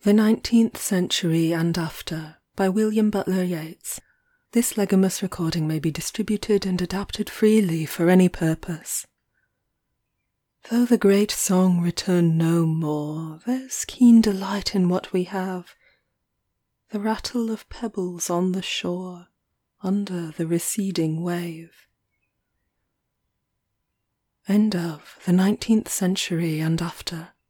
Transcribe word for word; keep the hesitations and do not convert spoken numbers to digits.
The Nineteenth Century and After by William Butler Yeats. This Legamus recording may be distributed and adapted freely for any purpose. Though the great song return no more, there's keen delight in what we have. The rattle of pebbles on the shore, under the receding wave. End of The Nineteenth Century and After.